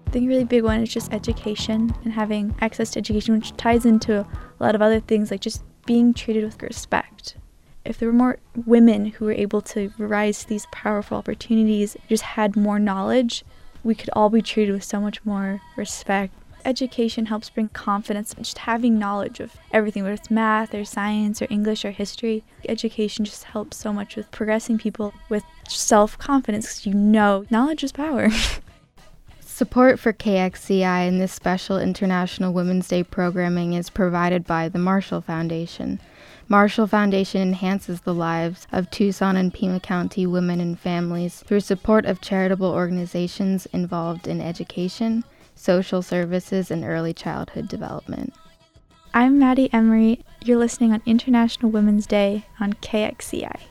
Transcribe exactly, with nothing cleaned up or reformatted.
I think a really big one is just education and having access to education, which ties into a lot of other things, like just being treated with respect. If there were more women who were able to rise to these powerful opportunities, just had more knowledge, we could all be treated with so much more respect. Education helps bring confidence, just having knowledge of everything, whether it's math or science or English or history. Education just helps so much with progressing people with self-confidence, because you know knowledge is power. Support for K X C I and this special International Women's Day programming is provided by the Marshall Foundation. Marshall Foundation enhances the lives of Tucson and Pima County women and families through support of charitable organizations involved in education, social services, and early childhood development. I'm Maddie Emery. You're listening on International Women's Day on K X C I.